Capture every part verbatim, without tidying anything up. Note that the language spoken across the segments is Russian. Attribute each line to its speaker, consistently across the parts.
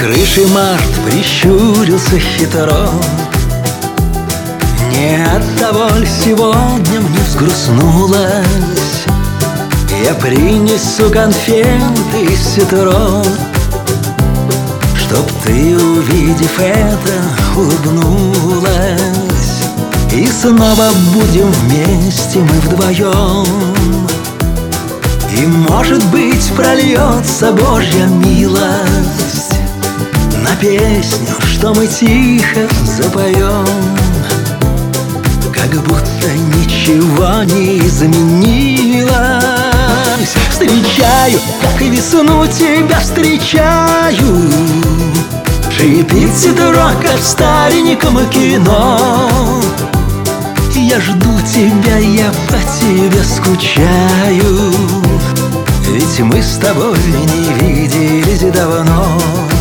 Speaker 1: крыши март прищурился хитро. Не от того ль сегодня мне взгрустнулось? Я принесу конфеты из ситро, чтоб ты, увидев это, улыбнулась. И снова будем вместе мы вдвоем. И, может быть, прольется Божья милость на песню, что мы тихо запоем. Как будто ничего не изменилось. Встречаю, как и весну тебя встречаю. Шипит ситро, как в стареньком кино. Я жду тебя, я по тебе скучаю. Ведь мы с тобой не виделись давно.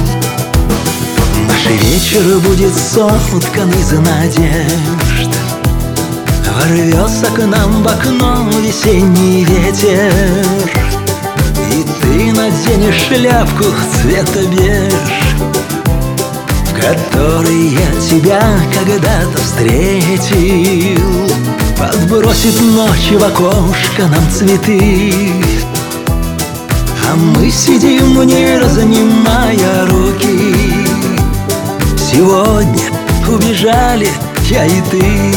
Speaker 1: Наш вечер будет соткан из надежд. Ворвется к нам в окно весенний ветер, и ты наденешь шляпку цвета беж, в которой я тебя когда-то встретил. Подбросит ночь в окошко нам цветы, а мы сидим, не разнимая руки. Сегодня убежали я и ты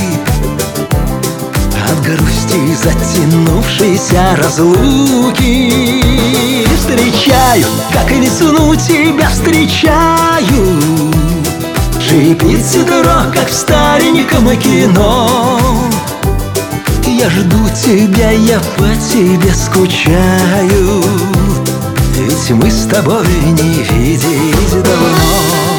Speaker 1: от грусти затянувшейся разлуки. Встречаю, как и весну тебя встречаю. Шипит ситро, как в стареньком кино. Я жду тебя, я по тебе скучаю. Ведь мы с тобой не виделись давно.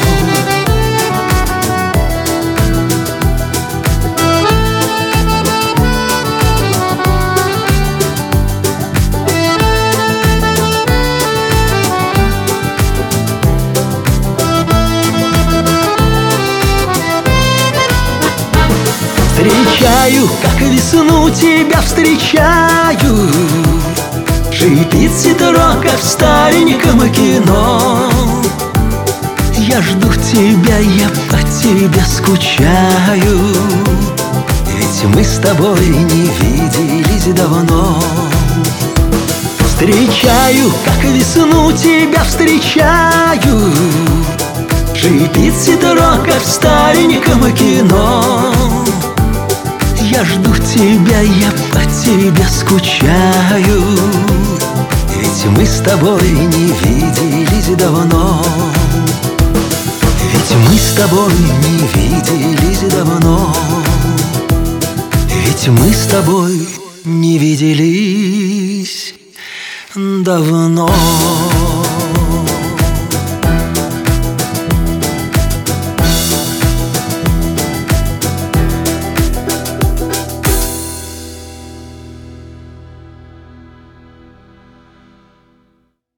Speaker 1: Встречаю, как и весну тебя встречаю. Шипит ситро, как в стареньком кино. Я жду тебя, я по тебе скучаю. Ведь мы с тобой не виделись давно. Встречаю, как и весну тебя встречаю. Шипит ситро, как в стареньком кино. Я жду тебя, я по тебе скучаю. Ведь мы с тобой не виделись давно. Ведь мы с тобой не виделись давно. Ведь мы с тобой не виделись давно.